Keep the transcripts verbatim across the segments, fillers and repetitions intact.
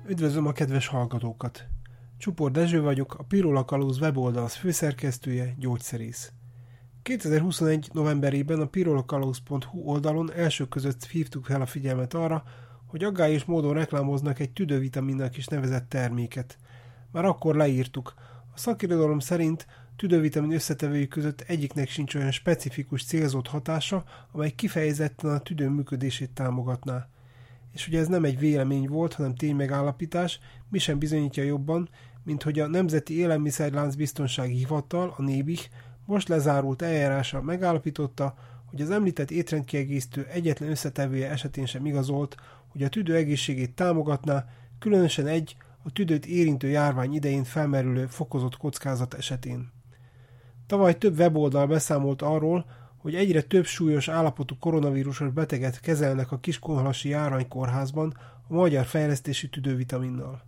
Üdvözlöm a kedves hallgatókat! Csupor Dezső vagyok, a Pirola Kalóz weboldal főszerkesztője, gyógyszerész. kétezer-huszonegy. novemberében a pirolakalóz pont hu oldalon elsők között hívtuk fel a figyelmet arra, hogy aggályos módon reklámoznak egy tüdővitaminnak is nevezett terméket. Már akkor leírtuk. A szakirodalom szerint tüdővitamin összetevői között egyiknek sincs olyan specifikus célzott hatása, amely kifejezetten a tüdő működését támogatná. És ugye ez nem egy vélemény volt, hanem ténymegállapítás, mi sem bizonyítja jobban, mint hogy a Nemzeti Élelmiszerlánc Biztonsági Hivatal, a NÉBIH most lezárult eljárása megállapította, hogy az említett étrendkiegészítő egyetlen összetevője esetén sem igazolt, hogy a tüdő egészségét támogatná, különösen egy a tüdőt érintő járvány idején felmerülő fokozott kockázat esetén. Tavaly több weboldal beszámolt arról, hogy egyre több súlyos állapotú koronavírusos beteget kezelnek a Kiskunhalasi Járványkórházban a magyar fejlesztési tüdővitaminnal.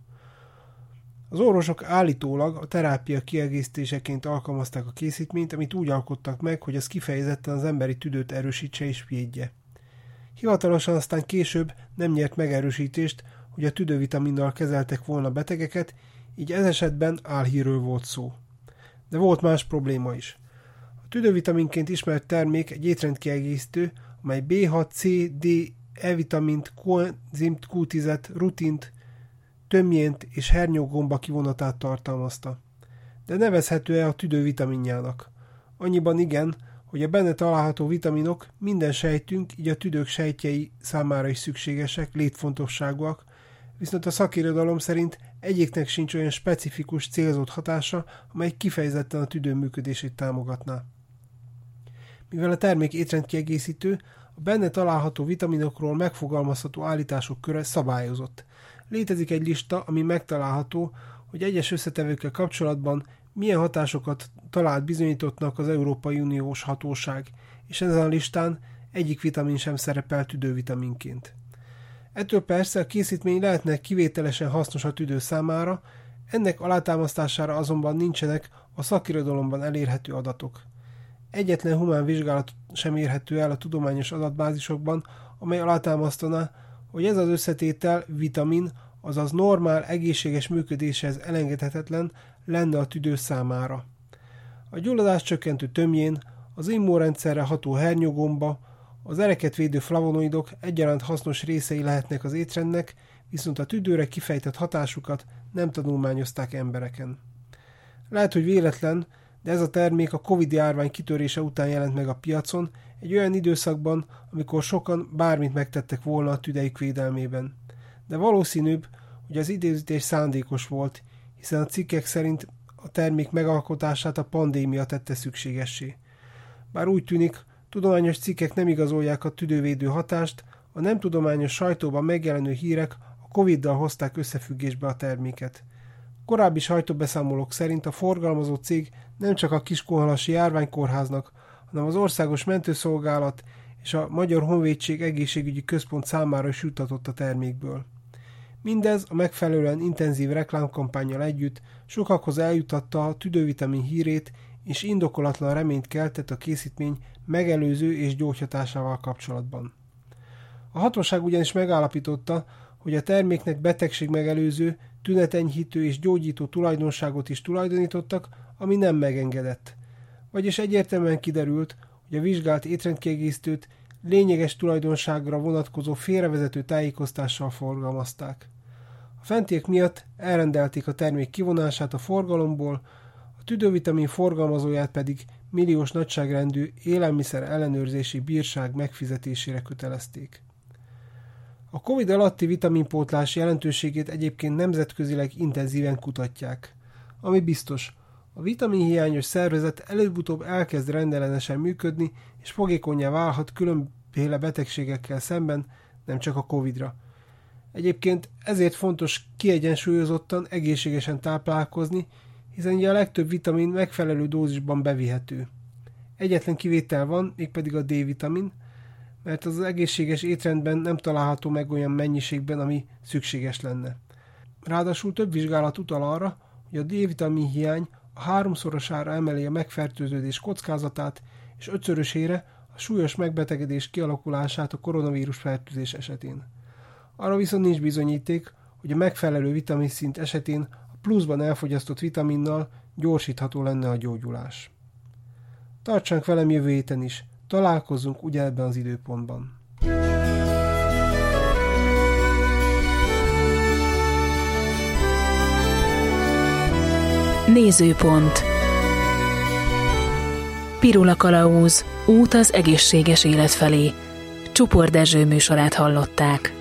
Az orvosok állítólag a terápia kiegészítéseként alkalmazták a készítményt, amit úgy alkottak meg, hogy az kifejezetten az emberi tüdőt erősítse és védje. Hivatalosan aztán később nem nyert megerősítést, hogy a tüdővitaminnal kezeltek volna betegeket, így ez esetben álhírről volt szó. De volt más probléma is. A tüdővitaminként ismert termék egy étrendkiegészítő, amely bé hat, cé, dé, E-vitamint, koenzimt kú tízet, rutint, tömjént és hernyógomba kivonatát tartalmazta. De nevezhető-e a tüdővitaminjának? Annyiban igen, hogy a benne található vitaminok minden sejtünk, így a tüdők sejtjei számára is szükségesek, létfontosságúak, viszont a szakirodalom szerint egyiknek sincs olyan specifikus célzott hatása, amely kifejezetten a tüdő működését támogatná. Mivel a termék étrendkiegészítő, a benne található vitaminokról megfogalmazható állítások köre szabályozott. Létezik egy lista, ami megtalálható, hogy egyes összetevőkkel kapcsolatban milyen hatásokat talált bizonyítottnak az Európai Uniós hatóság, és ezen a listán egyik vitamin sem szerepel tüdővitaminként. Ettől persze a készítmény lehetne kivételesen hasznos a tüdő számára, ennek alátámasztására azonban nincsenek a szakirodalomban elérhető adatok. Egyetlen humán vizsgálat sem érhető el a tudományos adatbázisokban, amely alátámasztaná, hogy ez az összetétel vitamin, azaz normál, egészséges működéshez elengedhetetlen lenne a tüdő számára. A gyulladás csökkentő tömjén, az immunrendszerre ható hernyógomba, az ereket védő flavonoidok egyaránt hasznos részei lehetnek az étrendnek, viszont a tüdőre kifejtett hatásukat nem tanulmányozták embereken. Lehet, hogy véletlen, de ez a termék a Covid-járvány kitörése után jelent meg a piacon, egy olyan időszakban, amikor sokan bármit megtettek volna a tüdeik védelmében. De valószínűbb, hogy az időzítés szándékos volt, hiszen a cikkek szerint a termék megalkotását a pandémia tette szükségessé. Bár úgy tűnik, tudományos cikkek nem igazolják a tüdővédő hatást, a nem tudományos sajtóban megjelenő hírek a Coviddal hozták összefüggésbe a terméket. Korábbi sajtóbeszámolók szerint a forgalmazó cég nem csak a Kiskunhalasi Járványkórháznak, hanem az Országos Mentőszolgálat és a Magyar Honvédség Egészségügyi Központ számára is juttatott a termékből. Mindez a megfelelően intenzív reklámkampánnyal együtt sokakhoz eljutatta a tüdővitamin hírét, és indokolatlan reményt keltett a készítmény megelőző és gyógyhatásával kapcsolatban. A hatóság ugyanis megállapította, hogy a terméknek betegségmegelőző, tünetenyhítő és gyógyító tulajdonságot is tulajdonítottak, ami nem megengedett. Vagyis egyértelműen kiderült, hogy a vizsgált étrendkiegészítőt lényeges tulajdonságra vonatkozó félrevezető tájékoztással forgalmazták. A fentiek miatt elrendelték a termék kivonását a forgalomból, a tüdővitamin forgalmazóját pedig milliós nagyságrendű élelmiszer ellenőrzési bírság megfizetésére kötelezték. A Covid alatti vitaminpótlás jelentőségét egyébként nemzetközileg intenzíven kutatják. Ami biztos, a vitaminhiányos szervezet előbb-utóbb elkezd rendellenesen működni, és fogékonnyá válhat különböző betegségekkel szemben, nem csak a Covidra. Egyébként ezért fontos kiegyensúlyozottan, egészségesen táplálkozni, hiszen ugye a legtöbb vitamin megfelelő dózisban bevihető. Egyetlen kivétel van, mégpedig a D-vitamin, mert az, az egészséges étrendben nem található meg olyan mennyiségben, ami szükséges lenne. Ráadásul több vizsgálat utal arra, hogy a D-vitamin hiány a háromszorosára emeli a megfertőződés kockázatát, és ötszörösére a súlyos megbetegedés kialakulását a koronavírus fertőzés esetén. Arra viszont nincs bizonyíték, hogy a megfelelő vitaminszint esetén a pluszban elfogyasztott vitaminnal gyorsítható lenne a gyógyulás. Tartsanak velem jövő héten is, találkozzunk ugyanebben az időpontban. Nézőpont. Pirula Kalauz, út az egészséges élet felé. Csupor Dezső műsorát hallották.